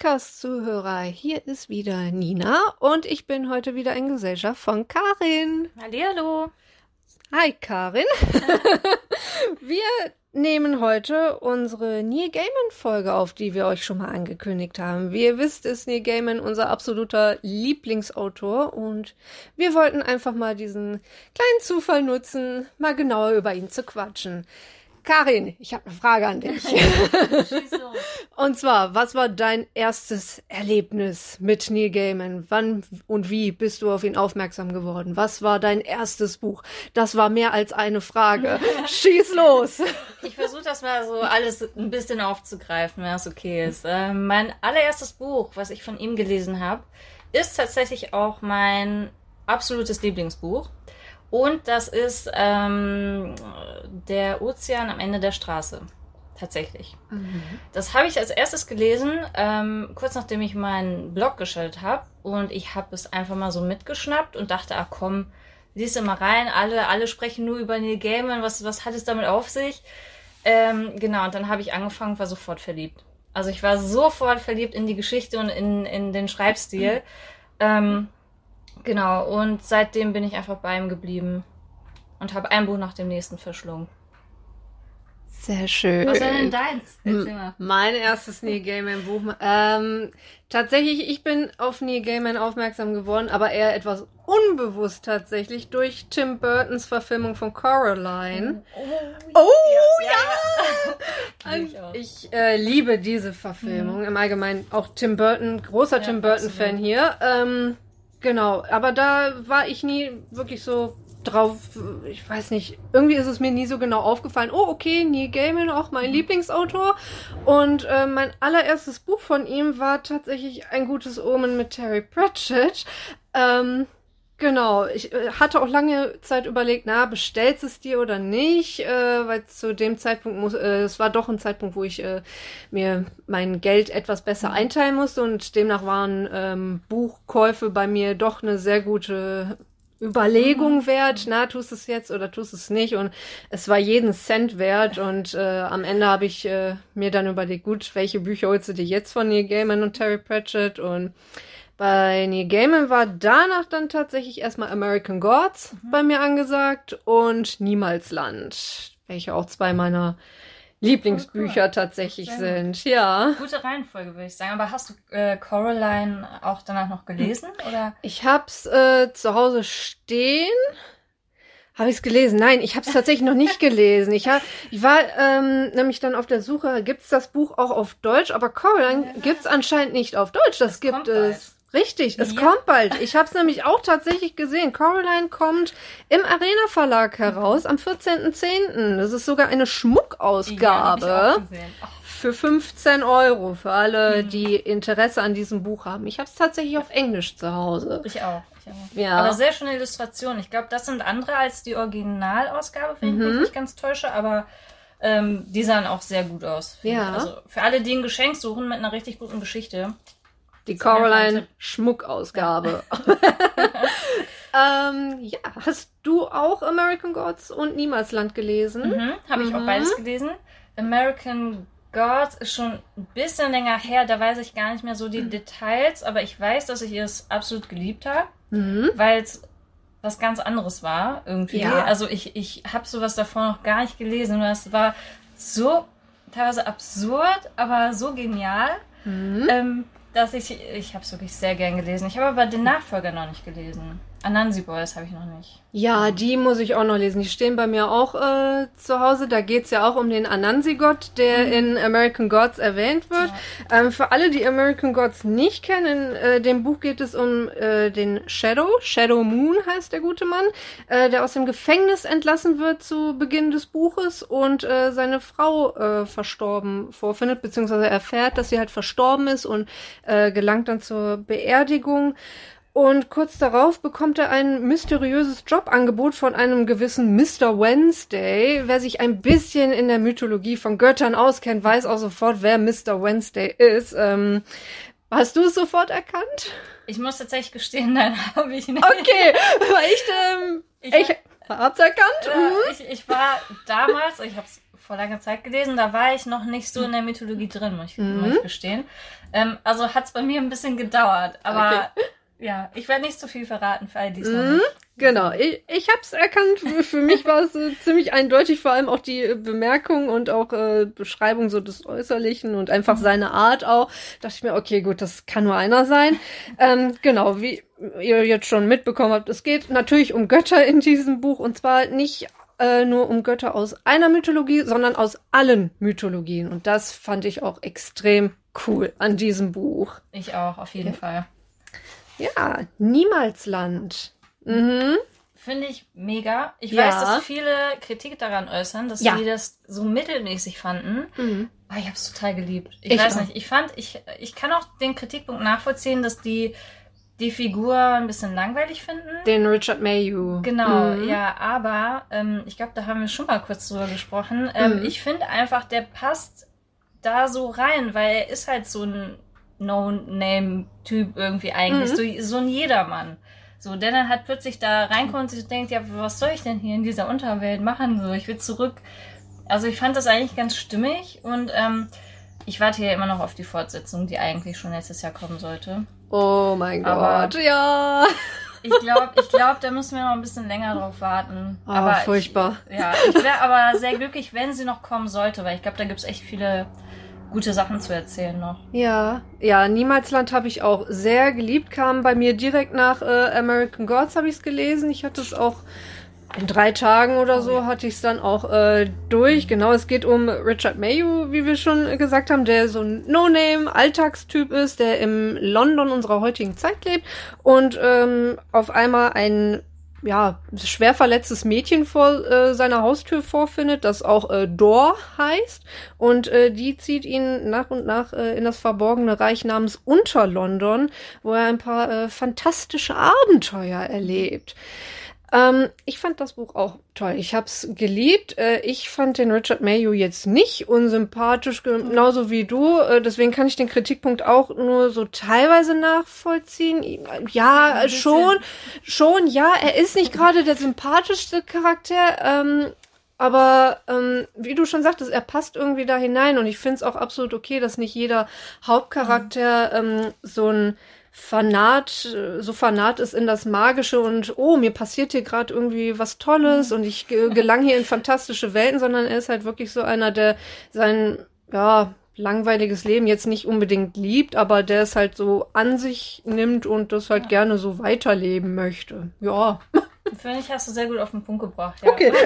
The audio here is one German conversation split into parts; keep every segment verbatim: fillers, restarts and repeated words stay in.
Podcast-Zuhörer, hier ist wieder Nina und ich bin heute wieder in Gesellschaft von Karin. Hallihallo. Hi Karin. Wir nehmen heute unsere Neil Gaiman-Folge auf, die wir euch schon mal angekündigt haben. Wie ihr wisst, ist Neil Gaiman unser absoluter Lieblingsautor und wir wollten einfach mal diesen kleinen Zufall nutzen, mal genauer über ihn zu quatschen. Karin, ich habe eine Frage an dich. Schieß los. Und zwar, was war dein erstes Erlebnis mit Neil Gaiman? Wann und wie bist du auf ihn aufmerksam geworden? Was war dein erstes Buch? Das war mehr als eine Frage. Schieß los! Ich versuche das mal so alles ein bisschen aufzugreifen, wenn das okay ist. Äh, mein allererstes Buch, was ich von ihm gelesen habe, ist tatsächlich auch mein absolutes Lieblingsbuch. Und das ist ähm, Der Ozean am Ende der Straße. Tatsächlich. Mhm. Das habe ich als erstes gelesen, ähm, kurz nachdem ich meinen Blog geschaltet habe. Und ich habe es einfach mal so mitgeschnappt und dachte, ach komm, lies mal rein. Alle, alle sprechen nur über Neil Gaiman. Was, was hat es damit auf sich? Ähm, genau, und dann habe ich angefangen, war sofort verliebt. Also ich war sofort verliebt in die Geschichte und in, in den Schreibstil. Mhm. Ähm, Genau, und seitdem bin ich einfach bei ihm geblieben und habe ein Buch nach dem nächsten verschlungen. Sehr schön. Was war denn deins? Erzähl mal. Mein erstes Neil Gaiman Buch. Ähm, tatsächlich, ich bin auf Neil Gaiman aufmerksam geworden, aber eher etwas unbewusst tatsächlich durch Tim Burtons Verfilmung von Coraline. Oh, oh ja! ja. ja. ich auch. ich äh, liebe diese Verfilmung. Mhm. Im Allgemeinen auch Tim Burton, großer Ja, Tim Burton-Fan hier. Ähm, Genau, aber da war ich nie wirklich so drauf, ich weiß nicht, irgendwie ist es mir nie so genau aufgefallen. Oh, okay, Neil Gaiman, auch mein Lieblingsautor. Und äh, mein allererstes Buch von ihm war tatsächlich Ein gutes Omen mit Terry Pratchett. Ähm, genau, ich äh, hatte auch lange Zeit überlegt, na, bestellst es dir oder nicht, äh, weil zu dem Zeitpunkt, muss, äh, es war doch ein Zeitpunkt, wo ich äh, mir mein Geld etwas besser mhm. einteilen musste und demnach waren ähm, Buchkäufe bei mir doch eine sehr gute Überlegung mhm. wert, na, tust es jetzt oder tust es nicht, und es war jeden Cent wert und äh, am Ende habe ich äh, mir dann überlegt, gut, welche Bücher holst du dir jetzt von Neil Gaiman und Terry Pratchett, und bei Neil Gaiman war danach dann tatsächlich erstmal American Gods mhm. bei mir angesagt und Niemalsland, welche auch zwei meiner Lieblingsbücher oh, cool. tatsächlich Sehr sind. Gut. Ja. Gute Reihenfolge, würde ich sagen. Aber hast du äh, Coraline auch danach noch gelesen? Oder? Ich hab's äh, zu Hause stehen. Habe ich es gelesen? Nein, ich habe es tatsächlich noch nicht gelesen. Ich, hab, ich war ähm, nämlich dann auf der Suche, gibt's das Buch auch auf Deutsch? Aber Coraline ja. gibt's anscheinend nicht auf Deutsch. Das, das gibt es. Bald. Richtig, es ja. kommt bald. Ich habe es nämlich auch tatsächlich gesehen. Coraline kommt im Arena Verlag heraus am vierzehnten zehnten Das ist sogar eine Schmuckausgabe ja, oh. für fünfzehn Euro für alle, mhm. die Interesse an diesem Buch haben. Ich habe es tatsächlich auf Englisch zu Hause. Ich auch. Ich auch. Ja. Aber sehr schöne Illustrationen. Ich glaube, das sind andere als die Originalausgabe, wenn mhm. ich mich nicht ganz täusche, aber ähm, die sahen auch sehr gut aus. Ja. Also für alle, die ein Geschenk suchen mit einer richtig guten Geschichte. Die Coraline Schmuckausgabe. Ja. ähm, ja, hast du auch American Gods und Niemalsland gelesen? Mhm, habe ich mhm. auch beides gelesen. American Gods ist schon ein bisschen länger her, da weiß ich gar nicht mehr so die mhm. Details, aber ich weiß, dass ich es absolut geliebt habe, mhm. weil es was ganz anderes war irgendwie. Ja. Also ich, ich habe sowas davor noch gar nicht gelesen. Es war so teilweise absurd, aber so genial. Mhm. Ähm, dass ich, ich habe es wirklich sehr gern gelesen. Ich habe aber den Nachfolger noch nicht gelesen. Anansi Boys habe ich noch nicht. Ja, die muss ich auch noch lesen. Die stehen bei mir auch äh, zu Hause. Da geht's ja auch um den Anansi-Gott, der mhm. in American Gods erwähnt wird. Ja. Ähm, für alle, die American Gods nicht kennen, in äh, dem Buch geht es um äh, den Shadow. Shadow Moon heißt der gute Mann, äh, der aus dem Gefängnis entlassen wird zu Beginn des Buches und äh, seine Frau äh, verstorben vorfindet, beziehungsweise erfährt, dass sie halt verstorben ist und äh, gelangt dann zur Beerdigung. Und kurz darauf bekommt er ein mysteriöses Jobangebot von einem gewissen Mister Wednesday. Wer sich ein bisschen in der Mythologie von Göttern auskennt, weiß auch sofort, wer Mister Wednesday ist. Ähm, hast du es sofort erkannt? Ich muss tatsächlich gestehen, nein, habe ich nicht. Okay, weil ich, ähm, ich, ich hab's erkannt. Äh, mhm. ich, ich war damals, ich habe es vor langer Zeit gelesen. Da war ich noch nicht so in der Mythologie drin, muss ich, Mhm. muss ich gestehen. Ähm, also hat es bei mir ein bisschen gedauert. Aber Okay. ja, ich werde nicht zu viel verraten für all die es noch Mhm. nicht. Genau, ich, ich habe es erkannt. Für, für mich war es äh, ziemlich eindeutig, vor allem auch die äh, Bemerkung und auch äh, Beschreibung so des Äußerlichen und einfach seine Art auch. Dachte ich mir, okay, gut, das kann nur einer sein. Ähm, genau, wie ihr jetzt schon mitbekommen habt, es geht natürlich um Götter in diesem Buch und zwar nicht äh, nur um Götter aus einer Mythologie, sondern aus allen Mythologien. Und das fand ich auch extrem cool an diesem Buch. Ich auch, auf jeden Ja. Fall. Ja, Niemalsland. Mhm. Finde ich mega. Ich Ja. weiß, dass viele Kritik daran äußern, dass Ja. die das so mittelmäßig fanden. Mhm. Aber ich habe es total geliebt. Ich, Ich weiß auch. nicht, ich fand, ich, ich kann auch den Kritikpunkt nachvollziehen, dass die die Figur ein bisschen langweilig finden. Den Richard Mayhew. Genau, Mhm. ja, aber ähm, ich glaube, da haben wir schon mal kurz drüber gesprochen. Ähm, Mhm. Ich finde einfach, der passt da so rein, weil er ist halt so ein No-Name-Typ irgendwie eigentlich, Mhm. so, so ein Jedermann. So, der dann halt plötzlich da reinkommt und sich denkt, ja, was soll ich denn hier in dieser Unterwelt machen? So, ich will zurück. Also ich fand das eigentlich ganz stimmig und ähm, ich warte hier immer noch auf die Fortsetzung, die eigentlich schon letztes Jahr kommen sollte. Oh mein Aber- Gott, ja. Ich glaube, ich glaub, da müssen wir noch ein bisschen länger drauf warten. Oh, aber furchtbar. Ich, ja, ich wäre aber sehr glücklich, wenn sie noch kommen sollte, weil ich glaube, da gibt es echt viele gute Sachen zu erzählen noch. Ja, ja, Niemalsland habe ich auch sehr geliebt, kam bei mir direkt nach äh, American Gods, habe ich es gelesen. Ich hatte es auch in drei Tagen oder so, Oh ja. hatte ich es dann auch äh, durch. Genau, es geht um Richard Mayhew, wie wir schon gesagt haben, der so ein No-Name-Alltagstyp ist, der im London unserer heutigen Zeit lebt und ähm, auf einmal ein ja, schwer verletztes Mädchen vor äh, seiner Haustür vorfindet, das auch äh, Dor heißt. Und äh, die zieht ihn nach und nach äh, in das verborgene Reich namens Unterlondon, wo er ein paar äh, fantastische Abenteuer erlebt. Ähm, ich fand das Buch auch toll. Ich hab's geliebt. Äh, ich fand den Richard Mayhew jetzt nicht unsympathisch, genauso wie du. Äh, deswegen kann ich den Kritikpunkt auch nur so teilweise nachvollziehen. Ja, Ein bisschen. schon, schon, ja. Er ist nicht gerade der sympathischste Charakter. Ähm, aber ähm, wie du schon sagtest, er passt irgendwie da hinein. Und ich finde es auch absolut okay, dass nicht jeder Hauptcharakter ähm, so ein Fanat, so fanat ist in das Magische und oh, mir passiert hier gerade irgendwie was Tolles und ich ge- gelang hier in fantastische Welten, sondern er ist halt wirklich so einer, der sein, ja, langweiliges Leben jetzt nicht unbedingt liebt, aber der es halt so an sich nimmt und das halt Ja. gerne so weiterleben möchte. Ja. Finde ich, hast du sehr gut auf den Punkt gebracht. Ja. Okay.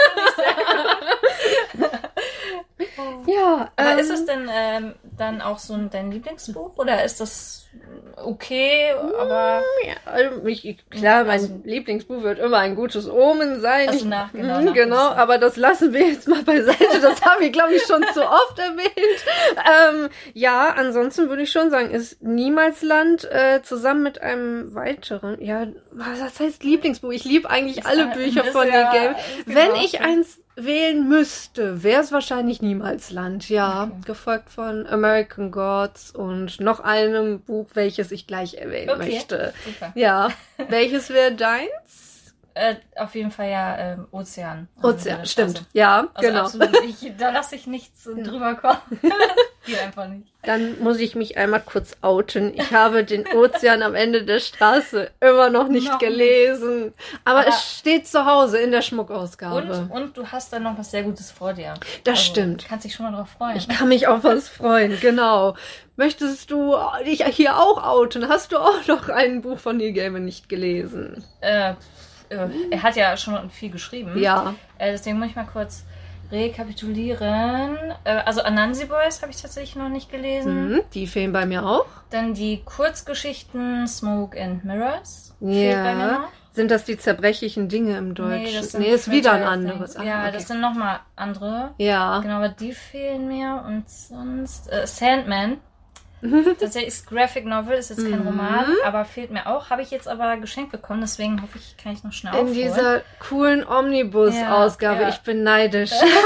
Ja, Aber ähm, ist es denn ähm, dann auch so ein, dein Lieblingsbuch oder ist das okay, aber ja, also ich, klar, mein Also- Lieblingsbuch wird immer ein gutes Omen sein. Also Ich- nach- genau, Mhm, nach- genau, aber das lassen wir jetzt mal beiseite. Das habe ich, glaube ich, schon zu oft erwähnt. Ähm, ja, ansonsten würde ich schon sagen, ist Niemalsland äh, zusammen mit einem weiteren, ja, was heißt Lieblingsbuch? Ich liebe eigentlich alle Ist, äh, Bücher ist von ja- Neil Gaiman. ist Wenn genau ich so. eins wählen müsste, wäre es wahrscheinlich Niemalsland, ja. Okay. Gefolgt von American Gods und noch einem Buch, welches ich gleich erwähnen Okay. möchte. Super. Ja, welches wäre deins? Äh, auf jeden Fall ja ähm, Ozean. Ozean, Also, stimmt. Also, Ja, also genau. absolut. Ich, da lasse ich nichts Ja. drüber kommen. Geht einfach nicht. Dann muss ich mich einmal kurz outen. Ich habe den Ozean am Ende der Straße immer noch nicht Noch gelesen. Aber, Aber- es steht zu Hause in der Schmuckausgabe. Und, und du hast dann noch was sehr Gutes vor dir. Das Also, stimmt. Du kannst dich schon mal drauf freuen. Ich kann mich auf was freuen, genau. Möchtest du dich hier auch outen? Hast du auch noch ein Buch von Neil Gaiman nicht gelesen? äh, äh, er hat ja schon viel geschrieben. Ja. Äh, deswegen muss ich mal kurz rekapitulieren. Äh, also Anansi Boys habe ich tatsächlich noch nicht gelesen. Mhm, die fehlen bei mir auch. Dann die Kurzgeschichten Smoke and Mirrors. Fehlt bei mir Ja. noch. Sind das die zerbrechlichen Dinge im Deutschen? Nee, das sind nee ist wieder ein Fragile anderes. Things. Ja, Ah, okay. das sind nochmal andere. Ja. Genau, aber die fehlen mir. Und sonst äh, Sandman. Tatsächlich ist Graphic Novel, ist jetzt kein Mhm. Roman, aber fehlt mir auch. Habe ich jetzt aber geschenkt bekommen, deswegen hoffe ich, kann ich noch schnell In aufholen. dieser coolen Omnibus-Ausgabe. Ja, ja. Ich bin neidisch.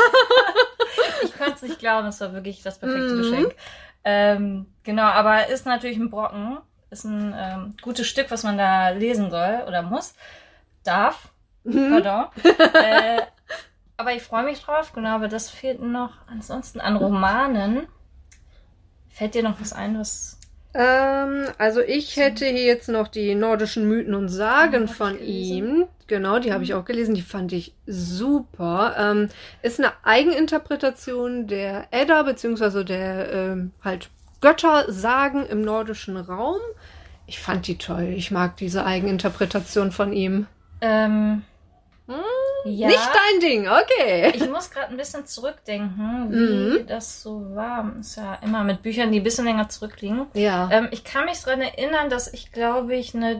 Ich konnte es nicht glauben, es war wirklich das perfekte Mhm. Geschenk. Ähm, genau, aber ist natürlich ein Brocken. Ist ein ähm, gutes Stück, was man da lesen soll oder muss. Darf. Mhm. Pardon. äh, aber ich freue mich drauf, genau, aber das fehlt noch. Ansonsten an Romanen. Fällt dir noch was ein, was... Ähm, also ich hätte hier jetzt noch die nordischen Mythen und Sagen Ja, von gelesen. ihm. Genau, die habe ich auch gelesen. Die fand ich super. Ähm, ist eine Eigeninterpretation der Edda, beziehungsweise der ähm, halt Göttersagen im nordischen Raum. Ich fand die toll. Ich mag diese Eigeninterpretation von ihm. Ähm, Hm? ja, Nicht dein Ding, okay. ich muss gerade ein bisschen zurückdenken, wie Mhm. das so war. Ist ja immer mit Büchern, die ein bisschen länger zurückliegen. Ja. Ähm, ich kann mich daran erinnern, dass ich, glaube ich, eine,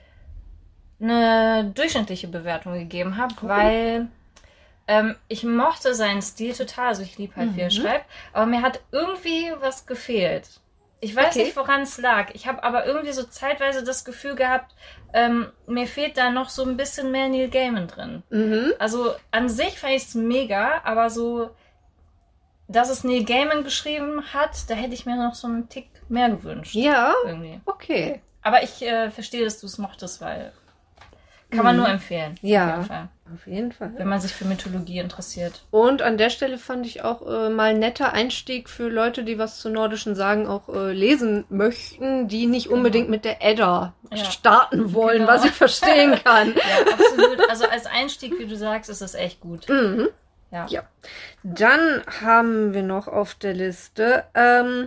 eine durchschnittliche Bewertung gegeben habe, Oh. weil ähm, ich mochte seinen Stil total. Also ich liebe halt, wie er Mhm. schreibt. Aber mir hat irgendwie was gefehlt. Ich weiß Okay. nicht, woran es lag. Ich habe aber irgendwie so zeitweise das Gefühl gehabt, ähm, mir fehlt da noch so ein bisschen mehr Neil Gaiman drin. Mhm. Also an sich fand ich es mega, aber so, dass es Neil Gaiman geschrieben hat, da hätte ich mir noch so einen Tick mehr gewünscht. Ja, Irgendwie. okay. Aber ich äh, verstehe, dass du es mochtest, weil kann man Mhm. nur empfehlen. Ja. Auf jeden Fall, Auf jeden Fall. wenn man sich für Mythologie interessiert. Und an der Stelle fand ich auch äh, mal ein netter Einstieg für Leute, die was zu nordischen Sagen auch äh, lesen möchten, die nicht unbedingt mit der Edda Ja. starten wollen, Genau. was ich verstehen kann. Ja, absolut. Also als Einstieg, wie du sagst, ist es echt gut. Mhm. Ja. Ja. Dann haben wir noch auf der Liste ähm,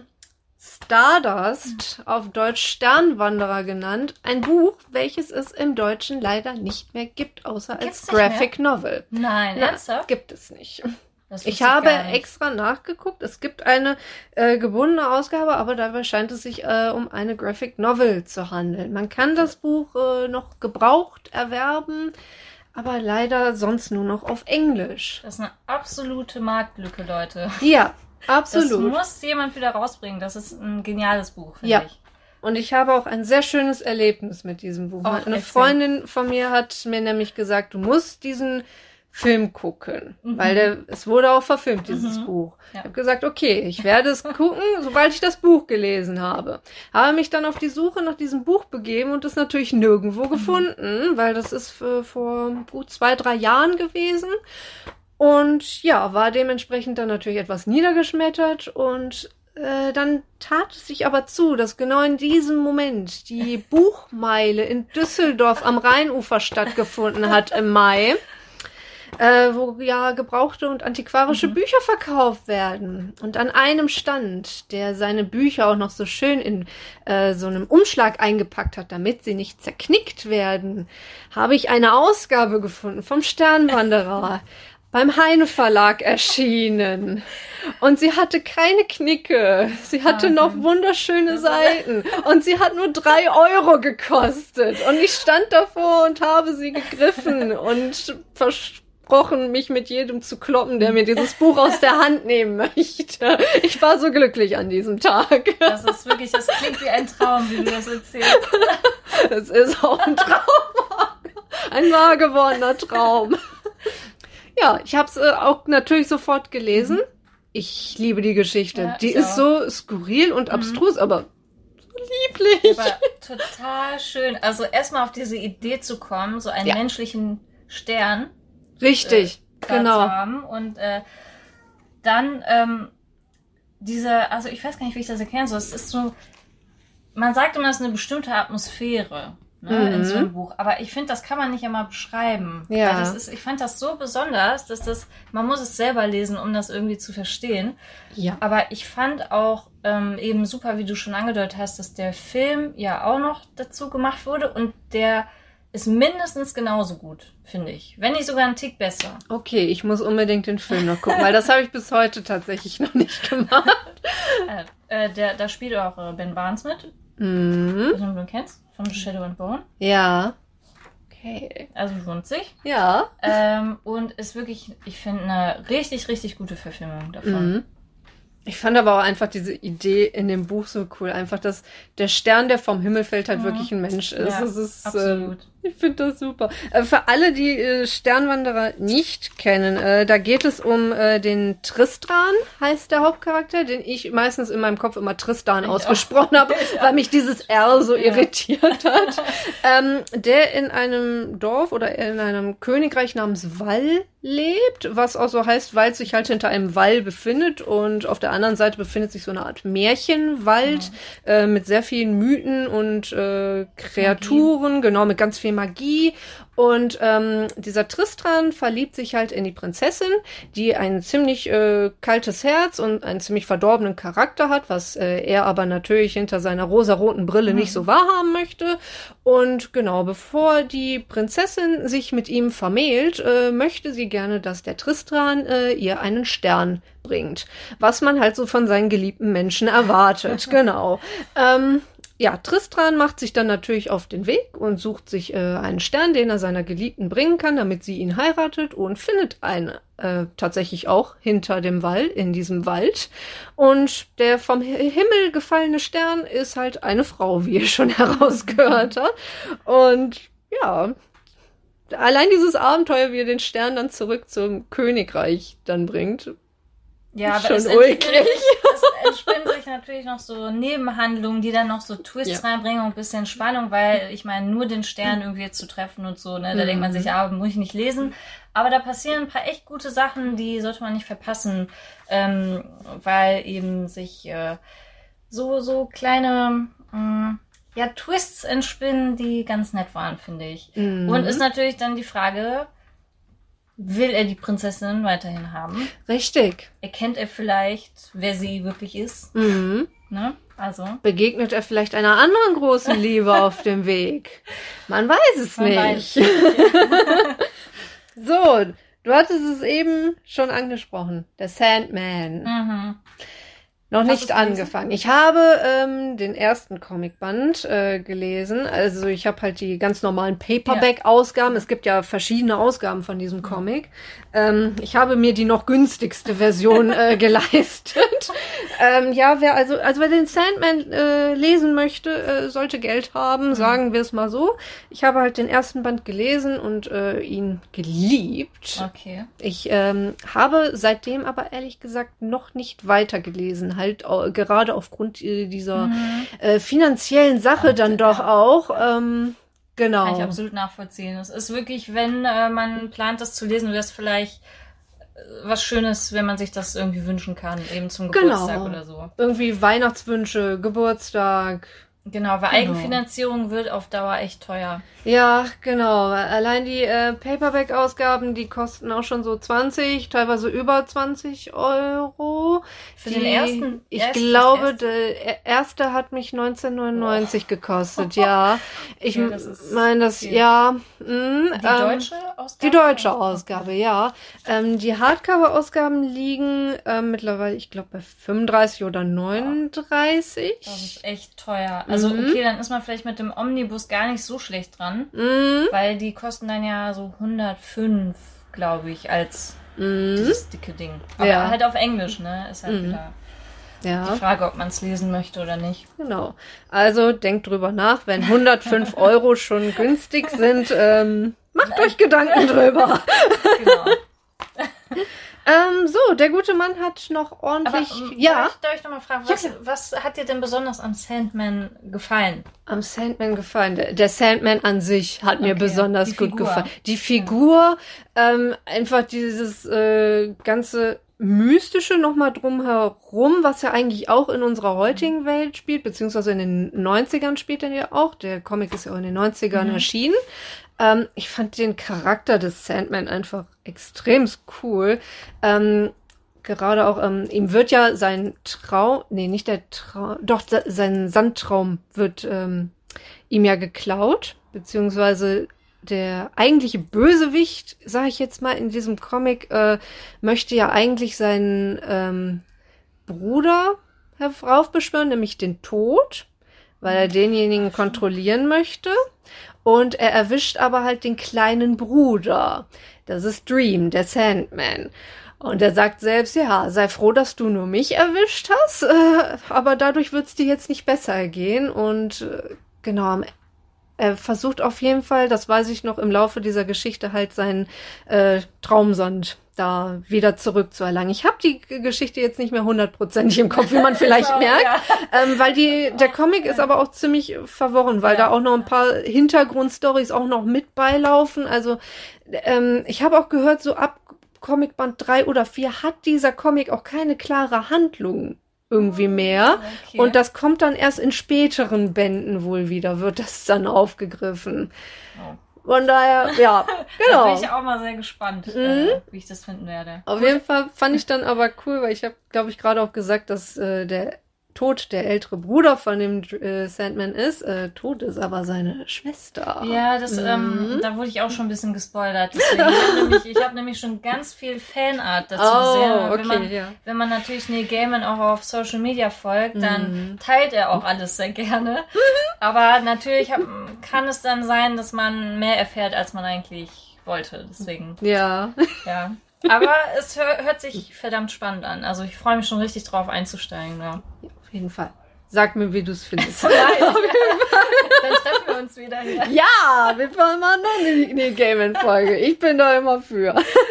Stardust, auf Deutsch Sternwanderer genannt, ein Buch, welches es im Deutschen leider nicht mehr gibt, außer als Gibt's nicht Graphic Novel. Nein, Na, ernsthaft? gibt es nicht. Das Ich wusste habe gar nicht. extra nachgeguckt. Es gibt eine äh, gebundene Ausgabe, aber dabei scheint es sich äh, um eine Graphic Novel zu handeln. Man kann das Buch äh, noch gebraucht erwerben, aber leider sonst nur noch auf Englisch. Das ist eine absolute Marktlücke, Leute. Ja, Das absolut. muss jemand wieder rausbringen. Das ist ein geniales Buch, finde Ja. ich. Und ich habe auch ein sehr schönes Erlebnis mit diesem Buch. Oh, Eine erzähl. Freundin von mir hat mir nämlich gesagt, du musst diesen Film gucken, Mhm. weil der, es wurde auch verfilmt, dieses Mhm. Buch. Ja. Ich habe gesagt, okay, ich werde es gucken, sobald ich das Buch gelesen habe. Habe mich dann auf die Suche nach diesem Buch begeben und es natürlich nirgendwo Mhm. gefunden, weil das ist für, vor gut zwei, drei Jahren gewesen. Und ja, war dementsprechend dann natürlich etwas niedergeschmettert und äh, dann tat es sich aber zu, dass genau in diesem Moment die Buchmeile in Düsseldorf am Rheinufer stattgefunden hat im Mai, äh, wo ja gebrauchte und antiquarische Mhm. Bücher verkauft werden. Und an einem Stand, der seine Bücher auch noch so schön in äh, so einem Umschlag eingepackt hat, damit sie nicht zerknickt werden, habe ich eine Ausgabe gefunden vom Sternwanderer. Beim Heine Verlag erschienen. Und sie hatte keine Knicke. Sie hatte Wahnsinn. noch wunderschöne Das ist- Seiten. Und sie hat nur drei Euro gekostet. Und ich stand davor und habe sie gegriffen und versprochen, mich mit jedem zu kloppen, der mir dieses Buch aus der Hand nehmen möchte. Ich war so glücklich an diesem Tag. Das ist wirklich, das klingt wie ein Traum, wie du das erzählst. Es ist auch ein Traum. Ein wahr gewordener Traum. Ja, ich habe es äh, auch natürlich sofort gelesen. Ich liebe die Geschichte. Ja, die ich ist auch. so skurril und abstrus, aber so lieblich. Aber total schön. Also erstmal auf diese Idee zu kommen, so einen Ja. menschlichen Stern Richtig, da genau. zu haben. Und äh, dann ähm, diese, also ich weiß gar nicht, wie ich das erklären soll. Es ist so, man sagt immer, es ist eine bestimmte Atmosphäre. Ne, Mhm. in so einem Buch. Aber ich finde, das kann man nicht immer beschreiben. Ja. Weil das ist, ich fand das so besonders, dass das, man muss es selber lesen, um das irgendwie zu verstehen. Ja. Aber ich fand auch ähm, eben super, wie du schon angedeutet hast, dass der Film ja auch noch dazu gemacht wurde und der ist mindestens genauso gut, finde ich. Wenn nicht sogar einen Tick besser. Okay, ich muss unbedingt den Film noch gucken, weil das habe ich bis heute tatsächlich noch nicht gemacht. Äh, äh, der, da spielt auch äh, Ben Barnes mit, Mhm. den du kennst, von The Shadow and Bone. Ja. Okay. Also lohnt sich. Ja. Ähm, und ist wirklich, ich finde, eine richtig, richtig gute Verfilmung davon. Mhm. Ich fand aber auch einfach diese Idee in dem Buch so cool. Einfach, dass der Stern, der vom Himmel fällt, halt Mhm. wirklich ein Mensch ist. Ja, das ist ähm, absolut. ich finde das super. Äh, für alle, die äh, Sternwanderer nicht kennen, äh, da geht es um äh, den Tristan, heißt der Hauptcharakter, den ich meistens in meinem Kopf immer Tristan Ich ausgesprochen auch. habe, Ich weil auch. mich dieses R so Ja. irritiert hat. ähm, der in einem Dorf oder in einem Königreich namens Wall lebt, was auch so heißt, weil es sich halt hinter einem Wall befindet und auf der anderen Seite befindet sich so eine Art Märchenwald ja. äh, mit sehr vielen Mythen und äh, Kreaturen, Magie. Genau, mit ganz viel Magie. Und ähm, dieser Tristan verliebt sich halt in die Prinzessin, die ein ziemlich äh, kaltes Herz und einen ziemlich verdorbenen Charakter hat, was äh, er aber natürlich hinter seiner rosaroten Brille mhm. nicht so wahrhaben möchte. Und genau, bevor die Prinzessin sich mit ihm vermählt, äh, möchte sie gerne, dass der Tristan äh, ihr einen Stern bringt. Was man halt so von seinen geliebten Menschen erwartet. Genau. Ähm, Ja, Tristan macht sich dann natürlich auf den Weg und sucht sich äh, einen Stern, den er seiner Geliebten bringen kann, damit sie ihn heiratet und findet einen äh, tatsächlich auch hinter dem Wall, in diesem Wald. Und der vom Himmel gefallene Stern ist halt eine Frau, wie ihr schon herausgehört habt. Und ja, allein dieses Abenteuer, wie er den Stern dann zurück zum Königreich dann bringt, ja, aber schon es ulkig. Es entspinnen sich natürlich noch so Nebenhandlungen, die dann noch so Twists ja. reinbringen und ein bisschen Spannung, weil ich meine, nur den Stern irgendwie jetzt zu treffen und so, ne, da mhm. denkt man sich, ja, muss ich nicht lesen. Aber da passieren ein paar echt gute Sachen, die sollte man nicht verpassen, ähm, weil eben sich äh, so, so kleine äh, ja, Twists entspinnen, die ganz nett waren, finde ich. Mhm. Und ist natürlich dann die Frage, will er die Prinzessin weiterhin haben? Richtig. Erkennt er vielleicht, wer sie wirklich ist? Mhm. Ne? Also. Begegnet er vielleicht einer anderen großen Liebe auf dem Weg? Man weiß es Man nicht. Weiß. So, du hattest es eben schon angesprochen. Der Sandman. Mhm. Noch nicht angefangen. Ich habe ähm, den ersten Comicband äh, gelesen. Also ich habe halt die ganz normalen Paperback-Ausgaben. Ja. Es gibt ja verschiedene Ausgaben von diesem Comic. Ähm, ich habe mir die noch günstigste Version äh, geleistet. ähm, ja, wer also also wer den Sandman äh, lesen möchte, äh, sollte Geld haben, mhm. sagen wir es mal so. Ich habe halt den ersten Band gelesen und äh, ihn geliebt. Okay. Ich ähm, habe seitdem aber ehrlich gesagt noch nicht weitergelesen. Halt auch, gerade aufgrund äh, dieser mhm. äh, finanziellen Sache dann doch auch. Ähm, genau. Kann ich absolut nachvollziehen. Es ist wirklich, wenn äh, man plant, das zu lesen, wäre es vielleicht äh, was Schönes, wenn man sich das irgendwie wünschen kann, eben zum Geburtstag genau. oder so. Irgendwie Weihnachtswünsche, Geburtstag. Genau, weil genau. Eigenfinanzierung wird auf Dauer echt teuer. Ja, genau. Allein die äh, Paperback-Ausgaben, die kosten auch schon so zwanzig, teilweise über zwanzig Euro. Für die, den ersten? Ich erst, glaube, der erste hat mich neunzehnhundertneunundneunzig oh. gekostet, ja. Ich okay, meine, das, viel. ja. Mh, die ähm, deutsche Ausgabe? Die deutsche Ausgabe, ja. Ähm, die Hardcover-Ausgaben liegen ähm, mittlerweile, ich glaube, bei fünfunddreißig oder neununddreißig. Das ist echt teuer. Also mhm. okay, dann ist man vielleicht mit dem Omnibus gar nicht so schlecht dran, mhm. weil die kosten dann ja so hundertfünf, glaube ich, als mhm. dieses dicke Ding. Aber ja. halt auf Englisch, ne? Ist halt mhm. wieder ja. die Frage, ob man es lesen möchte oder nicht. Genau. Also denkt drüber nach, wenn hundertfünf Euro schon günstig sind, ähm, macht Nein. euch Gedanken drüber. Genau. Ähm, so, der gute Mann hat noch ordentlich... Aber, ähm, ja. Darf ich, darf ich noch mal fragen, was, ja. was hat dir denn besonders am Sandman gefallen? Am Sandman gefallen? Der, der Sandman an sich hat mir okay. besonders Die gut Figur. gefallen. Die Figur, ja. ähm, einfach dieses äh, ganze Mystische nochmal drumherum, was ja eigentlich auch in unserer heutigen Welt spielt, beziehungsweise in den neunzigern spielt er ja auch. Der Comic ist ja auch in den neunzigern mhm. erschienen. Ähm, ich fand den Charakter des Sandman einfach extrem cool. Ähm, gerade auch, ähm, ihm wird ja sein Traum, nee, nicht der Traum, doch, sein Sandtraum wird ähm, ihm ja geklaut, beziehungsweise der eigentliche Bösewicht, sage ich jetzt mal, in diesem Comic, äh, möchte ja eigentlich seinen ähm, Bruder heraufbeschwören, nämlich den Tod, weil er denjenigen kontrollieren möchte. Und er erwischt aber halt den kleinen Bruder. Das ist Dream, der Sandman. Und er sagt selbst, ja, sei froh, dass du nur mich erwischt hast, äh, aber dadurch wird es dir jetzt nicht besser gehen. Und äh, genau, er versucht auf jeden Fall, das weiß ich noch im Laufe dieser Geschichte, halt seinen äh, Traumsand da wieder zurückzuerlangen. Ich habe die Geschichte jetzt nicht mehr hundertprozentig im Kopf, wie man vielleicht auch, merkt, ja. ähm, weil die der Comic ist aber auch ziemlich verworren, weil ja. da auch noch ein paar Hintergrundstories auch noch mit beilaufen. Also ähm, ich habe auch gehört, so ab Comicband drei oder vier hat dieser Comic auch keine klare Handlung irgendwie mehr. Okay. Und das kommt dann erst in späteren Bänden wohl wieder, wird das dann aufgegriffen. Oh. Von daher, ja, genau. Da bin ich auch mal sehr gespannt, Mhm. äh, wie ich das finden werde. Auf jeden Fall fand ich dann aber cool, weil ich habe, glaube ich, gerade auch gesagt, dass äh, der Tod der ältere Bruder von dem äh, Sandman ist. Äh, tot ist aber seine Schwester. Ja, das, Mhm. ähm, da wurde ich auch schon ein bisschen gespoilert. Deswegen, ich habe nämlich, ich hab nämlich schon ganz viel Fanart dazu Oh, gesehen. Und okay, wenn man, ja. wenn man natürlich Neil Gaiman auch auf Social Media folgt, dann Mhm. teilt er auch alles sehr gerne. Aber natürlich hab, kann es dann sein, dass man mehr erfährt, als man eigentlich wollte. Deswegen, Ja. ja. Aber es hör, hört sich verdammt spannend an. Also ich freue mich schon richtig drauf einzusteigen. Ja. Auf jeden Fall. Sag mir, wie du es findest. Nein, dann treffen wir uns wieder hier. Ja, wir machen mal noch eine, eine Gaiman-Folge. Ich bin da immer für.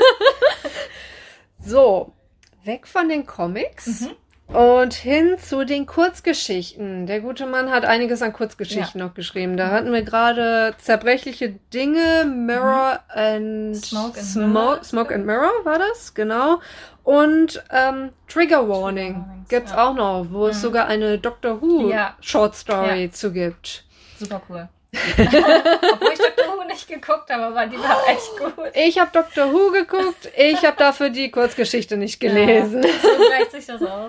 So, weg von den Comics Mhm. und hin zu den Kurzgeschichten. Der gute Mann hat einiges an Kurzgeschichten noch geschrieben. Da hatten wir gerade Zerbrechliche Dinge, Mirror and Smoke and Smo- Mirror. Smoke and Mirror war das, genau. Und ähm, Trigger Warning Warnings, gibt's ja. auch noch, wo es Mhm. sogar eine Doctor Who Ja. Short Story Ja. zu gibt. Super cool. Obwohl ich Doctor Who nicht geguckt habe, aber die war echt gut. Ich habe Doctor Who geguckt, ich habe dafür die Kurzgeschichte nicht gelesen. Ja, so gleicht sich das aus.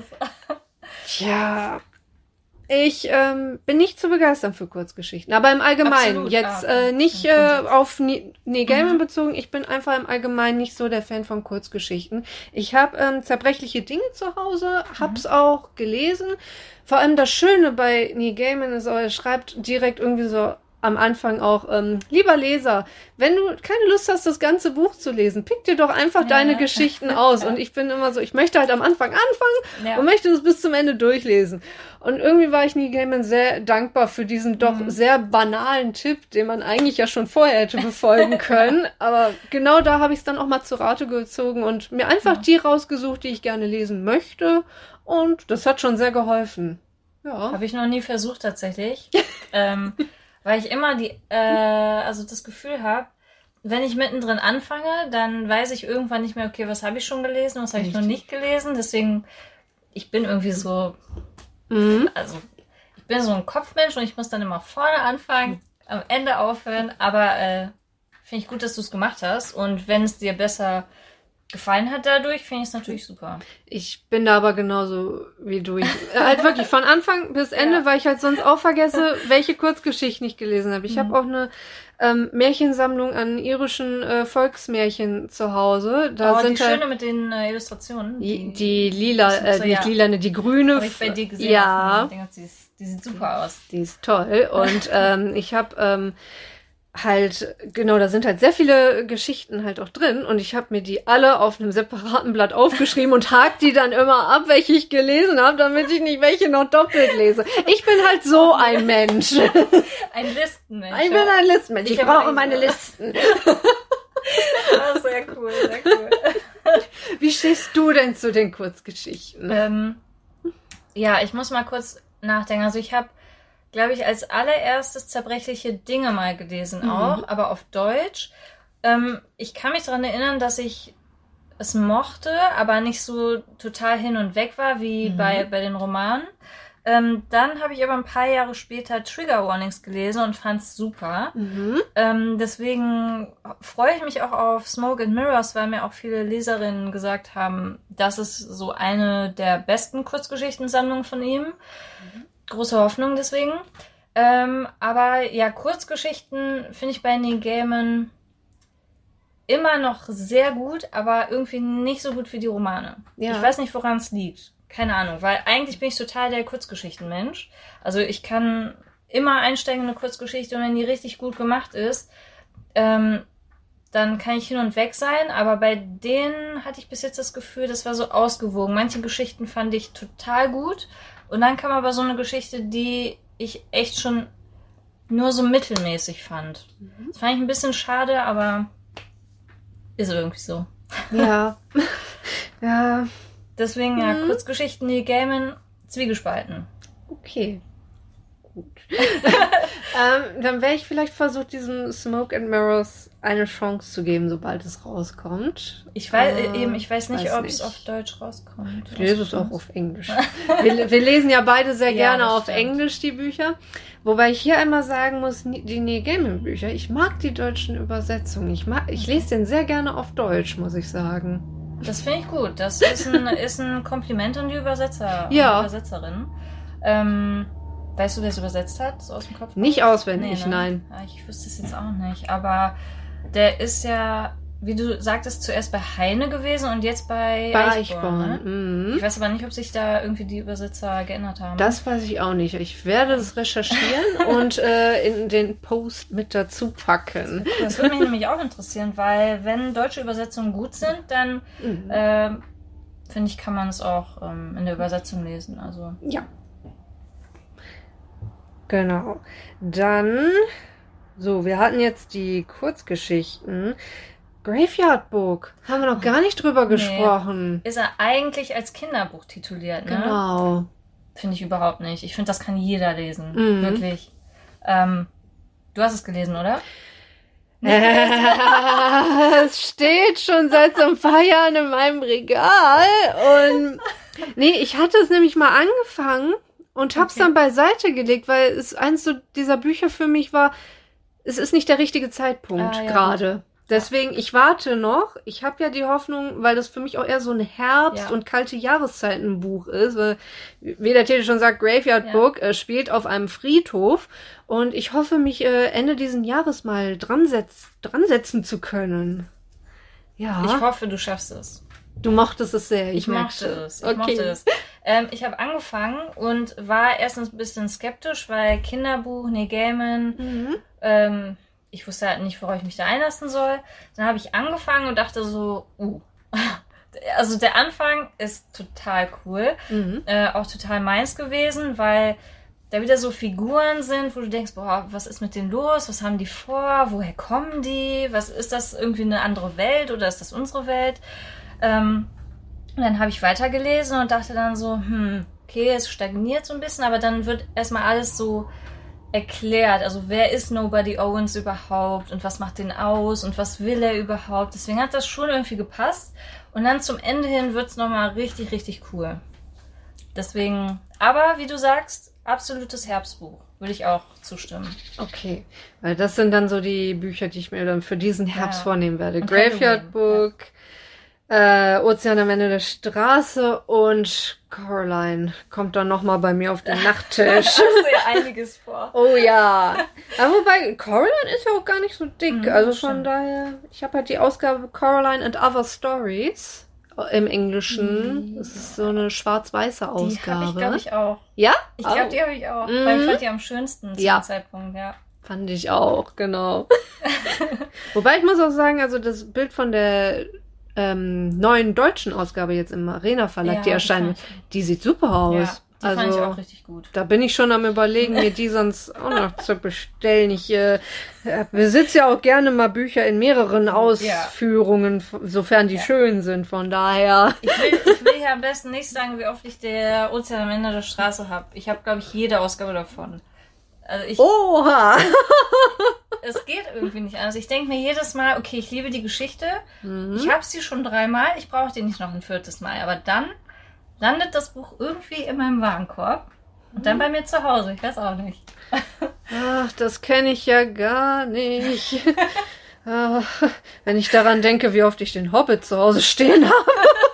Tja, ich ähm, bin nicht zu begeistern für Kurzgeschichten, aber im Allgemeinen. Absolut, Jetzt ah, äh, nicht im äh, Grundsatz. auf Neil Gaiman Mhm. bezogen, ich bin einfach im Allgemeinen nicht so der Fan von Kurzgeschichten. Ich habe ähm, Zerbrechliche Dinge zu Hause, hab's Mhm. auch gelesen. Vor allem das Schöne bei Neil Gaiman ist, er schreibt direkt irgendwie so am Anfang auch, ähm, lieber Leser, wenn du keine Lust hast, das ganze Buch zu lesen, pick dir doch einfach Ja. deine Geschichten aus. Und ich bin immer so, ich möchte halt am Anfang anfangen Ja. und möchte das bis zum Ende durchlesen. Und irgendwie war ich Neil Gaiman sehr dankbar für diesen doch Mhm. sehr banalen Tipp, den man eigentlich ja schon vorher hätte befolgen können. Aber genau da habe ich es dann auch mal zur Rate gezogen und mir einfach Ja. die rausgesucht, die ich gerne lesen möchte. Und das hat schon sehr geholfen. Ja. Habe ich noch nie versucht tatsächlich. ähm, weil ich immer die, äh, also das Gefühl habe, wenn ich mittendrin anfange, dann weiß ich irgendwann nicht mehr, okay, was habe ich schon gelesen, was habe ich noch Richtig. nicht gelesen. Deswegen, ich bin irgendwie so, Mhm. also ich bin so ein Kopfmensch und ich muss dann immer vorne anfangen, am Ende aufhören. Aber äh, finde ich gut, dass du es gemacht hast. Und wenn es dir besser gefallen hat dadurch, finde ich es natürlich super. Ich bin da aber genauso wie du. Ich, äh, halt wirklich von Anfang bis Ende, Ja. weil ich halt sonst auch vergesse, welche Kurzgeschichten ich gelesen habe. Ich Mhm. habe auch eine ähm, Märchensammlung an irischen äh, Volksmärchen zu Hause. Da Aber sind die halt schöne mit den äh, Illustrationen. die, die lila, das ist äh, so, nicht ja. lilane, die grüne. Habe ich bei dir gesehen. Ja, auf dem Ding. Die, ist, die sieht super aus. die ist toll. Und ähm, ich habe ähm, halt, genau, da sind halt sehr viele Geschichten halt auch drin und ich habe mir die alle auf einem separaten Blatt aufgeschrieben und hake die dann immer ab, welche ich gelesen habe, damit ich nicht welche noch doppelt lese. Ich bin halt so ein Mensch. Ein Listenmensch. Ich bin ein Listenmensch. Ich Ich brauche aber meine nicht. Listen. Ah, sehr cool, sehr cool. Wie stehst du denn zu den Kurzgeschichten? ähm, ja, ich muss mal kurz nachdenken. Also ich habe, glaube ich, als allererstes Zerbrechliche Dinge mal gelesen Mhm. auch, aber auf Deutsch. Ähm, ich kann mich daran erinnern, dass ich es mochte, aber nicht so total hin und weg war wie Mhm. bei, bei den Romanen. Ähm, dann habe ich aber ein paar Jahre später Trigger Warnings gelesen und fand es super. Mhm. Ähm, deswegen freue ich mich auch auf Smoke and Mirrors, weil mir auch viele Leserinnen gesagt haben, das ist so eine der besten Kurzgeschichtensammlungen von ihm. Große Hoffnung deswegen. Ähm, aber ja, Kurzgeschichten finde ich bei Neil Gaiman immer noch sehr gut, aber irgendwie nicht so gut wie die Romane. Ja. Ich weiß nicht, woran es liegt. Keine Ahnung, weil eigentlich bin ich total der Kurzgeschichtenmensch. Also ich kann immer einsteigen in eine Kurzgeschichte und wenn die richtig gut gemacht ist, ähm, dann kann ich hin und weg sein. Aber bei denen hatte ich bis jetzt das Gefühl, das war so ausgewogen. Manche Geschichten fand ich total gut und dann kam aber so eine Geschichte, die ich echt schon nur so mittelmäßig fand. Mhm. Das fand ich ein bisschen schade, aber ist irgendwie so. Ja. Ja. Deswegen ja, Mhm. Kurzgeschichten, die Gaiman zwiegespalten. Okay. gut. ähm, dann wäre ich vielleicht versucht, diesem Smoke and Mirrors eine Chance zu geben, sobald es rauskommt. Ich weiß äh, eben, ich weiß nicht, weiß ob es nicht. auf Deutsch rauskommt. Ich lese es auch auf Englisch. wir, wir lesen ja beide sehr Ja, gerne das auf stimmt. Englisch die Bücher. Wobei ich hier einmal sagen muss, die Neil Gaiman Bücher, ich mag die deutschen Übersetzungen. Ich, mag, ich lese den sehr gerne auf Deutsch, muss ich sagen. Das finde ich gut. Das ist ein, ist ein Kompliment an die Übersetzer Ja. und Übersetzerin. Ähm, weißt du, wer es übersetzt hat? So aus dem Kopf? Nicht auswendig, Nee, ne? nein. Ja, ich wüsste es jetzt auch nicht. Aber der ist ja, wie du sagtest, zuerst bei Heine gewesen und jetzt bei, Bei Eichborn. Ne? Eichborn. Ich Mhm. weiß aber nicht, ob sich da irgendwie die Übersetzer geändert haben. Das weiß ich auch nicht. Ich werde es recherchieren und äh, in den Post mit dazu packen. Das würde mich nämlich auch interessieren, weil wenn deutsche Übersetzungen gut sind, dann Mhm. ähm, finde ich, kann man es auch ähm, in der Übersetzung lesen. Also Ja. Genau. Dann, so, wir hatten jetzt die Kurzgeschichten. Graveyard Book. Haben wir noch gar nicht drüber Nee. gesprochen. ist er eigentlich als Kinderbuch tituliert, ne? Genau. Finde ich überhaupt nicht. Ich finde, das kann jeder lesen. Mhm. Wirklich. Ähm, du hast es gelesen, oder? Es steht schon seit so ein paar Jahren in meinem Regal. Und nee, ich hatte es nämlich mal angefangen und hab's Okay. dann beiseite gelegt, weil es eins so dieser Bücher für mich war, es ist nicht der richtige Zeitpunkt Ah, ja, gerade. Deswegen, ich warte noch. Ich habe ja die Hoffnung, weil das für mich auch eher so ein Herbst- Ja. und kalte Jahreszeitenbuch ist. Weil, wie der Titel schon sagt, Graveyard Ja. Book äh, spielt auf einem Friedhof. Und ich hoffe, mich äh, Ende diesen Jahres mal dran, setz, dran setzen zu können. Ja, Ich hoffe, du schaffst es. du mochtest es sehr. Ich, Ich merke mochte schon. es. Ich mochte es. Ähm, ich habe angefangen und war erstens ein bisschen skeptisch, weil Kinderbuch, Neil Gaiman, Mhm. ähm, ich wusste halt nicht, worauf ich mich da einlassen soll. Dann habe ich angefangen und dachte so, uh. Also der Anfang ist total cool. Mhm. Äh, auch total meins gewesen, weil da wieder so Figuren sind, wo du denkst, boah, was ist mit denen los? Was haben die vor? Woher kommen die? Was ist das irgendwie eine andere Welt oder ist das unsere Welt? Ähm, und dann habe ich weitergelesen und dachte dann so, hm, okay, es stagniert so ein bisschen, aber dann wird erstmal alles so erklärt. Also wer ist Nobody Owens überhaupt und was macht den aus und was will er überhaupt? Deswegen hat das schon irgendwie gepasst. Und dann zum Ende hin wird es nochmal richtig, richtig cool. Deswegen, aber wie du sagst, absolutes Herbstbuch. Würde ich auch zustimmen. Okay, weil das sind dann so die Bücher, die ich mir dann für diesen Herbst Ja. vornehmen werde. Und Graveyard Halloween, Book, äh, Ozean am Ende der Straße und Coraline kommt dann nochmal bei mir auf den Nachttisch. Hast du ja einiges vor. Oh ja. Aber wobei, Coraline ist ja auch gar nicht so dick. Mhm, also das von stimmt. daher, ich habe halt die Ausgabe Coraline and Other Stories im Englischen. Das ist so eine schwarz-weiße Die habe Ausgabe. ich, glaube ich, auch. Ja? Ich glaube, Oh. die habe ich auch. Mhm. Weil ich fand die am schönsten zum Ja. Zeitpunkt, ja. Fand ich auch, genau. Wobei ich muss auch sagen, also das Bild von der ähm, neuen deutschen Ausgabe jetzt im Arena Verlag, Ja, die erscheint, fand ich- die sieht super aus. Ja, die also fand ich auch richtig gut. da bin ich schon am Überlegen, mir die sonst auch noch zu bestellen. Ich äh, besitze ja auch gerne mal Bücher in mehreren Ausführungen, sofern die Ja. schön sind. Von daher. Ich will, ich will hier am besten nicht sagen, wie oft ich der Ozean am Ende der Straße habe. Ich habe, glaube ich, jede Ausgabe davon. Also ich, Oha! es geht irgendwie nicht anders. Ich denke mir jedes Mal, okay, ich liebe die Geschichte. Mhm. Ich habe sie schon dreimal, ich brauche die nicht noch ein viertes Mal. Aber dann landet das Buch irgendwie in meinem Warenkorb und dann bei mir zu Hause. Ich weiß auch nicht. Ach, das kenne ich ja gar nicht. Ach, wenn ich daran denke, wie oft ich den Hobbit zu Hause stehen habe.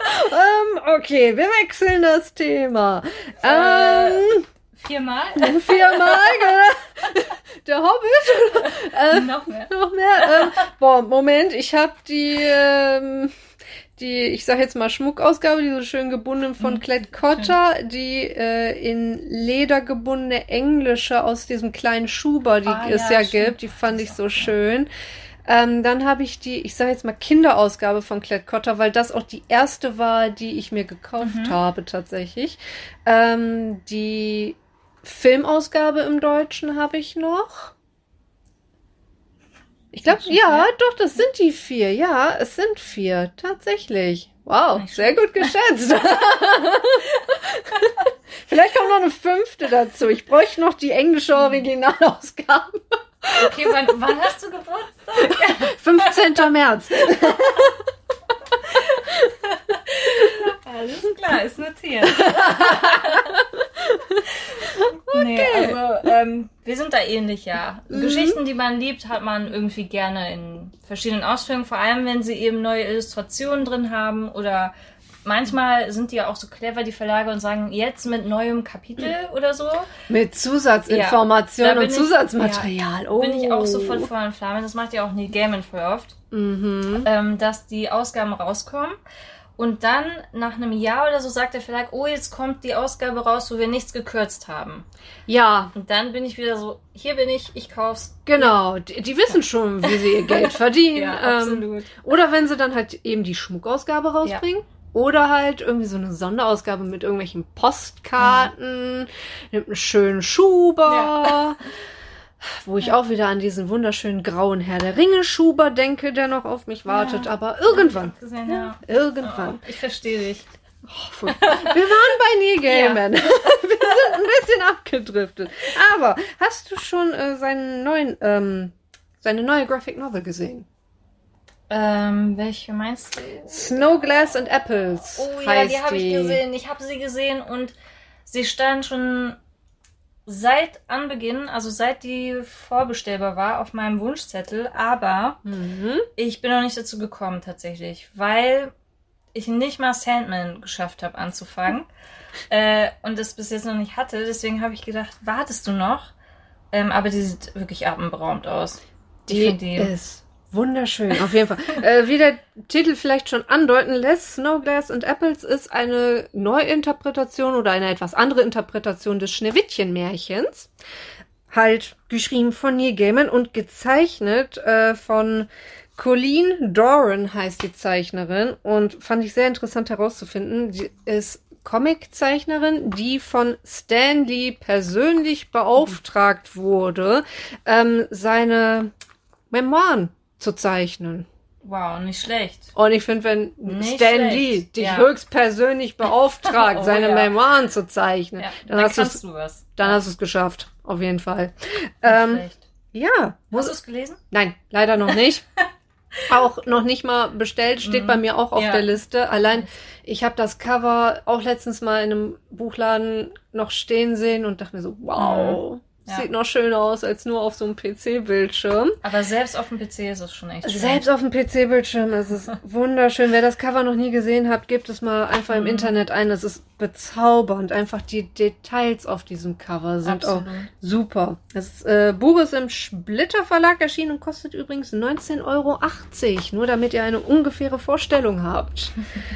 ähm, okay, wir wechseln das Thema. Ähm, Viermal? viermal, genau. Der Hobbit. Ähm, Noch mehr. noch mehr. Ähm, boah, Moment, ich habe die, ähm, die, ich sag jetzt mal Schmuckausgabe, die so schön gebunden von Mhm, Klett Cotta, die äh, in Leder gebundene englische aus diesem kleinen Schuber, die Ah, es ja, ja stimmt. gibt, die fand Die ich ist so auch schön. Ähm, dann habe ich die, ich sage jetzt mal Kinderausgabe von Klett Cotta, weil das auch die erste war, die ich mir gekauft Mhm. habe tatsächlich. Ähm, die Filmausgabe im Deutschen habe ich noch. Ich glaube, ja, doch, das sind die vier. Ja, es sind vier. Tatsächlich. Wow, sehr gut geschätzt. Vielleicht kommt noch eine fünfte dazu. Ich bräuchte noch die englische Originalausgabe. Okay, wann, wann hast du Geburtstag? fünfzehnten März. Alles klar, ist notiert. Okay. Nee, also ähm, wir sind da ähnlich, ja. Mhm. Geschichten, die man liebt, hat man irgendwie gerne in verschiedenen Ausführungen, vor allem wenn sie eben neue Illustrationen drin haben oder manchmal sind die ja auch so clever, die Verlage, und sagen, jetzt mit neuem Kapitel oder so. Mit Zusatzinformationen ja, und Zusatzmaterial. Ja, oh. Bin ich auch sofort voll in Flammen. Das macht ja auch Neil Gaiman voll oft. Mhm. Ähm, dass die Ausgaben rauskommen. Und dann, nach einem Jahr oder so, sagt der Verlag, oh, jetzt kommt die Ausgabe raus, wo wir nichts gekürzt haben. Ja. Und dann bin ich wieder so, hier bin ich, ich kauf's. Genau, die, die wissen schon, wie sie ihr Geld verdienen. Ja, ähm, absolut. Oder wenn sie dann halt eben die Schmuckausgabe rausbringen. Ja. Oder halt irgendwie so eine Sonderausgabe mit irgendwelchen Postkarten, mhm. mit einem schönen Schuber. Ja. Wo ich ja. auch wieder an diesen wunderschönen grauen Herr der Ringe-Schuber denke, der noch auf mich wartet. Ja. Aber irgendwann. Ich gesehen, ja. Irgendwann. Oh, ich verstehe dich. Oh, wir waren bei Neil Gaiman. Ja. Wir sind ein bisschen abgedriftet. Aber hast du schon äh, seinen neuen, ähm, seine neue Graphic Novel gesehen? Ähm, welche meinst du? Snow Glass and Apples. Oh ja, die habe ich gesehen. Ich habe sie gesehen und sie stand schon seit Anbeginn, also seit die vorbestellbar war, auf meinem Wunschzettel, aber mhm. ich bin noch nicht dazu gekommen tatsächlich, weil ich nicht mal Sandman geschafft habe anzufangen äh, und das bis jetzt noch nicht hatte, deswegen habe ich gedacht, wartest du noch? Ähm, aber die sieht wirklich atemberaubend aus. Die, die ist wunderschön, auf jeden Fall. äh, wie der Titel vielleicht schon andeuten lässt, Snow Glass and Apples ist eine Neuinterpretation oder eine etwas andere Interpretation des Schneewittchen-Märchens. Halt geschrieben von Neil Gaiman und gezeichnet äh, von Colleen Doran heißt die Zeichnerin und fand ich sehr interessant herauszufinden. Sie ist Comiczeichnerin, die von Stan Lee persönlich beauftragt wurde, ähm, seine Memoiren zu zeichnen. Wow, nicht schlecht. Und ich finde, wenn nicht Stan schlecht. Lee dich ja. höchstpersönlich beauftragt, oh, seine ja. Memoiren zu zeichnen, ja, dann, dann hast kannst du was. Dann ja. hast du es geschafft, auf jeden Fall. Nicht Ähm, schlecht. ja. Hast du es gelesen? Nein, leider noch nicht. Auch noch nicht mal bestellt, steht mm. bei mir auch auf ja. der Liste. Allein, ich habe das Cover auch letztens mal in einem Buchladen noch stehen sehen und dachte mir so, wow. Mm. Ja. Sieht noch schöner aus als nur auf so einem P C-Bildschirm. Aber selbst auf dem P C ist es schon echt schön. Selbst auf dem P C-Bildschirm ist es wunderschön. Wer das Cover noch nie gesehen hat, gebt es mal einfach im mhm. Internet ein. Es ist bezaubernd. Einfach die Details auf diesem Cover sind Absolut. auch super. Das äh, Buch ist im Splitter Verlag erschienen und kostet übrigens neunzehn Euro achtzig. Nur damit ihr eine ungefähre Vorstellung habt.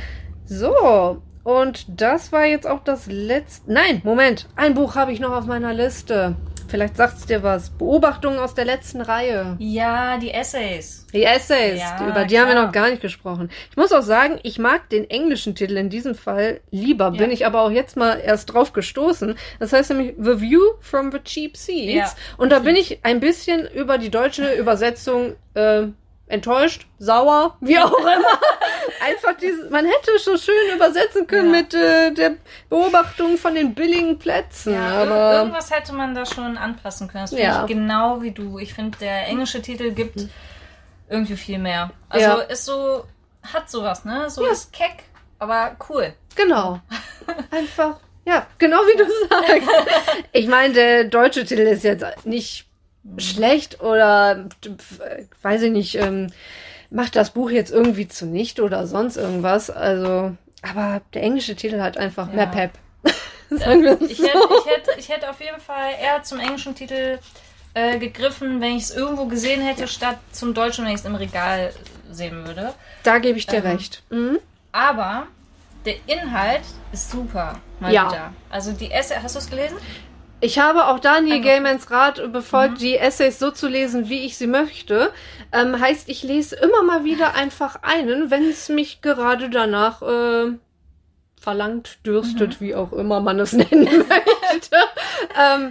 So. Und das war jetzt auch das letzte... Nein, Moment. Ein Buch habe ich noch auf meiner Liste. Vielleicht sagt's dir was. Beobachtungen aus der letzten Reihe. Ja, die Essays. Die Essays, ja, die, über die klar. haben wir noch gar nicht gesprochen. Ich muss auch sagen, ich mag den englischen Titel in diesem Fall lieber. Ja. Bin ich aber auch jetzt mal erst drauf gestoßen. Das heißt nämlich The View from the Cheap Seats. Ja, und da bin ich ein bisschen über die deutsche Übersetzung äh, enttäuscht, sauer, wie auch immer. Einfach dieses, man hätte so schön übersetzen können ja. mit äh, der Beobachtung von den billigen Plätzen. Ja, aber irgendwas hätte man da schon anpassen können. Das finde ja. ich genau wie du. Ich finde, der englische Titel gibt irgendwie viel mehr. Also ja. ist so, hat sowas, ne? So ja. ist keck, aber cool. Genau. Einfach, ja, genau wie du sagst. Ich meine, der deutsche Titel ist jetzt nicht schlecht oder weiß ich nicht, ähm, macht das Buch jetzt irgendwie zunichte oder sonst irgendwas. Also, aber der englische Titel hat einfach ja. mehr Pep. Sagen wir ich, so. hätte, ich, hätte, ich hätte auf jeden Fall eher zum englischen Titel äh, gegriffen, wenn ich es irgendwo gesehen hätte, statt zum deutschen, wenn ich es im Regal sehen würde. Da gebe ich dir ähm, recht. Mhm. Aber der Inhalt ist super. Mal ja. wieder. Also die Essays, hast du es gelesen? Ich habe auch Daniel Gaimans Rat befolgt, mhm. die Essays so zu lesen, wie ich sie möchte. Ähm, heißt, ich lese immer mal wieder einfach einen, wenn es mich gerade danach äh, verlangt, dürstet, mhm. wie auch immer man es nennen möchte. ähm,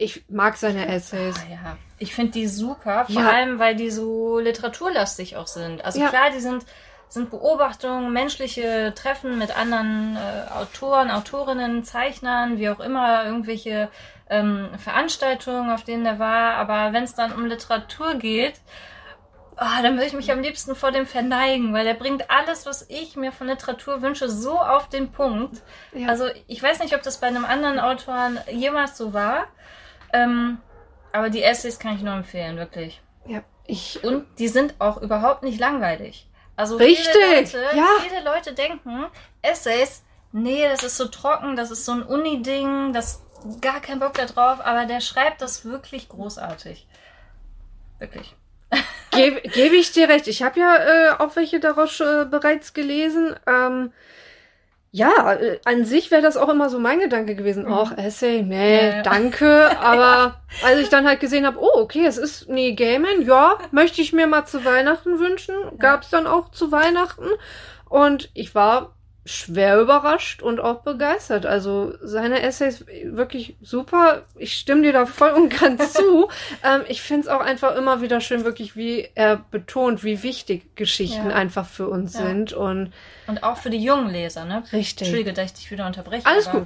ich mag seine Essays. Ah, ja. Ich finde die super, vor Ja. allem, weil die so literaturlastig auch sind. Also Ja. klar, die sind, sind Beobachtungen, menschliche Treffen mit anderen äh, Autoren, Autorinnen, Zeichnern, wie auch immer, irgendwelche ähm, Veranstaltungen, auf denen der war. Aber wenn es dann um Literatur geht, oh, dann würde ich mich am liebsten vor dem verneigen, weil der bringt alles, was ich mir von Literatur wünsche, so auf den Punkt. Ja. Also ich weiß nicht, ob das bei einem anderen Autoren jemals so war, ähm, aber die Essays kann ich nur empfehlen, wirklich. Ja, ich... Und die sind auch überhaupt nicht langweilig. Also Richtig, viele Leute, ja. viele Leute denken, Essays, nee, das ist so trocken, das ist so ein Uni-Ding, das gar kein Bock da drauf, aber der schreibt das wirklich großartig. Wirklich. Gebe geb ich dir recht. Ich habe ja äh, auch welche daraus äh, bereits gelesen. Ähm, ja, äh, an sich wäre das auch immer so mein Gedanke gewesen. Mhm. Auch Essay, nee, Ja, ja. danke. Aber als ich dann halt gesehen habe, oh, okay, es ist Neil Gaiman, ja, möchte ich mir mal zu Weihnachten wünschen. Gab es dann auch zu Weihnachten. Und ich war schwer überrascht und auch begeistert. Also seine Essays wirklich super. Ich stimme dir da voll und ganz zu. Ähm, ich finde es auch einfach immer wieder schön, wirklich, wie er betont, wie wichtig Geschichten Ja. einfach für uns Ja. sind. Und Und auch für die jungen Leser, ne? richtig. Entschuldige, dass ich dich wieder unterbreche. Alles aber, gut.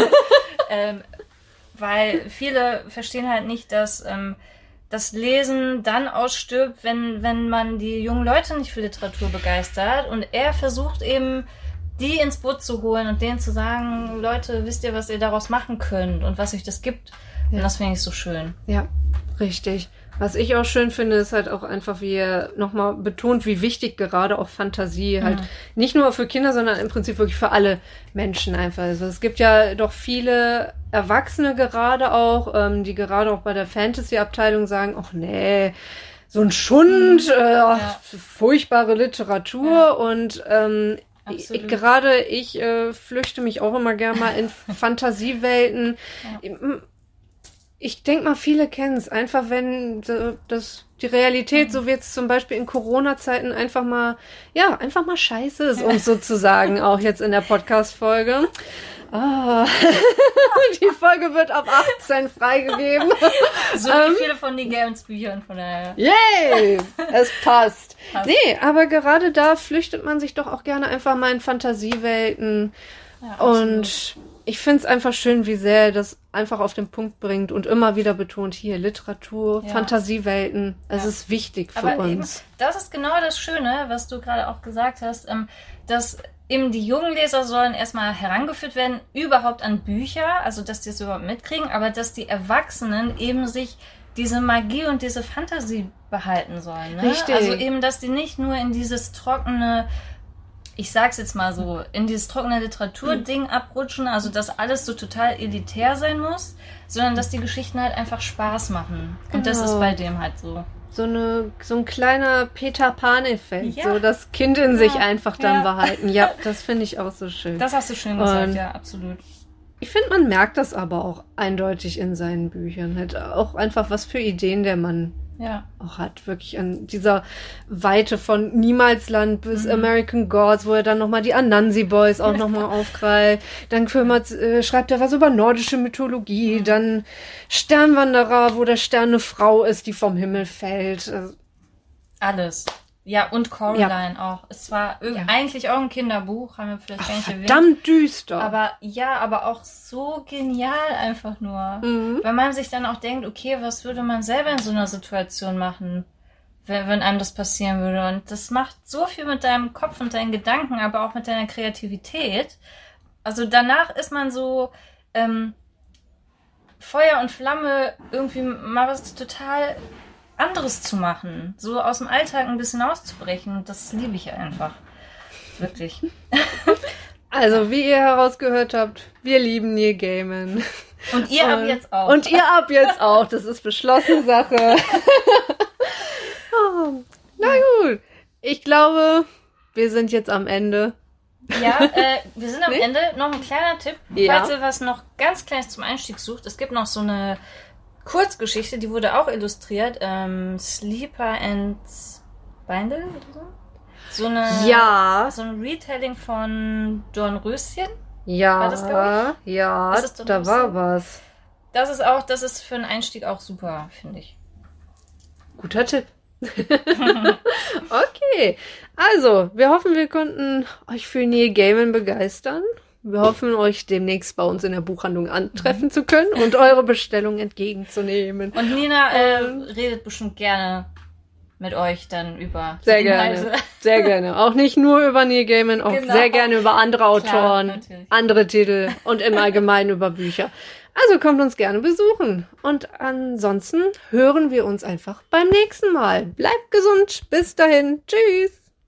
ähm, weil viele verstehen halt nicht, dass ähm, das Lesen dann ausstirbt, wenn, wenn man die jungen Leute nicht für Literatur begeistert. Und er versucht eben, die ins Boot zu holen und denen zu sagen, Leute, wisst ihr, was ihr daraus machen könnt und was euch das gibt? Ja. Und das finde ich so schön. Ja, richtig. Was ich auch schön finde, ist halt auch einfach, wie er nochmal betont, wie wichtig gerade auch Fantasie halt nicht nur für Kinder, sondern im Prinzip wirklich für alle Menschen einfach ist. Also es gibt ja doch viele Erwachsene gerade auch, ähm, die gerade auch bei der Fantasy-Abteilung sagen, ach nee, so ein Schund, äh, ach, Ja. furchtbare Literatur Ja. und ähm, Absolut. ich, gerade ich äh, flüchte mich auch immer gerne mal in Fantasiewelten. Ja. Ich denke mal, viele kennen es. Einfach wenn so, das, die Realität, so wie jetzt zum Beispiel in Corona-Zeiten, einfach mal, ja, einfach mal scheiße ist, um es so zu sagen, auch jetzt in der Podcast-Folge. Ah. Die Folge wird ab achtzehn freigegeben. So Ähm. wie viele von den Games Büchern von der. Yay! Es passt. Passt. Nee, aber gerade da flüchtet man sich doch auch gerne einfach mal in Fantasiewelten. Ja, absolut. Und ich finde es einfach schön, wie sehr er das einfach auf den Punkt bringt und immer wieder betont, hier Literatur, Ja. Fantasiewelten, es Ja. ist wichtig für Aber eben, uns. das ist genau das Schöne, was du gerade auch gesagt hast, ähm, dass eben die jungen Leser sollen erstmal herangeführt werden, überhaupt an Bücher, also dass die es überhaupt mitkriegen, aber dass die Erwachsenen eben sich diese Magie und diese Fantasie behalten sollen. Ne? Richtig. Also eben, dass die nicht nur in dieses trockene, ich sag's jetzt mal so, in dieses trockene Literatur-Ding abrutschen, also dass alles so total elitär sein muss, sondern dass die Geschichten halt einfach Spaß machen. Und das Genau. ist bei dem halt so. So, eine, so ein kleiner Peter Pan-Effekt, Ja. so das Kind in Ja. sich einfach dann Ja. behalten. Ja, das finde ich auch so schön. Das hast du schön gesagt, Und- ja, absolut. Ich finde, man merkt das aber auch eindeutig in seinen Büchern. Halt auch einfach, was für Ideen der Mann Ja. auch hat. Wirklich an dieser Weite von Niemalsland bis Mhm. American Gods, wo er dann nochmal die Anansi Boys auch nochmal aufgreift. Dann kümmert, äh, schreibt er was über nordische Mythologie. Mhm. Dann Sternwanderer, wo der Stern eine Frau ist, die vom Himmel fällt. Also, Alles. Ja, und Coraline auch. Es war irg- Ja. eigentlich auch ein Kinderbuch, haben wir vielleicht ach, gar nicht erwähnt. verdammt düster. Aber ja, aber auch so genial einfach nur. Mhm. Weil man sich dann auch denkt, okay, was würde man selber in so einer Situation machen, wenn, wenn einem das passieren würde? Und das macht so viel mit deinem Kopf und deinen Gedanken, aber auch mit deiner Kreativität. Also danach ist man so ähm, Feuer und Flamme, irgendwie mal was total anderes zu machen. So aus dem Alltag ein bisschen auszubrechen. Das liebe ich einfach. Wirklich. Also, wie ihr herausgehört habt, wir lieben Neil Gaiman. Und ihr ab Und- jetzt auch. Und ihr ab jetzt auch. Das ist beschlossene Sache. Oh, na gut. Ich glaube, wir sind jetzt am Ende. Ja, äh, wir sind am Nee? Ende. Noch ein kleiner Tipp, Ja. falls ihr was noch ganz Kleines zum Einstieg sucht. Es gibt noch so eine Kurzgeschichte, die wurde auch illustriert. Ähm, Sleeper and Spindle oder so? So eine, Ja, so ein Retelling von Dornröschen. ja, War das, glaub ja, Ist es da Dornröschen? war was. das ist auch, das ist für einen Einstieg auch super, finde ich. Guter Tipp. Okay, also, wir hoffen, wir konnten euch für Neil Gaiman begeistern. Wir hoffen, euch demnächst bei uns in der Buchhandlung antreffen mhm. zu können und eure Bestellung entgegenzunehmen. Und Nina äh, redet bestimmt gerne mit euch dann über sehr Inhalte. Gerne, sehr gerne. Auch nicht nur über Neil Gaiman, auch genau. sehr gerne über andere Autoren, Klar, andere Titel und im Allgemeinen über Bücher. Also kommt uns gerne besuchen. Und ansonsten hören wir uns einfach beim nächsten Mal. Bleibt gesund. Bis dahin. Tschüss.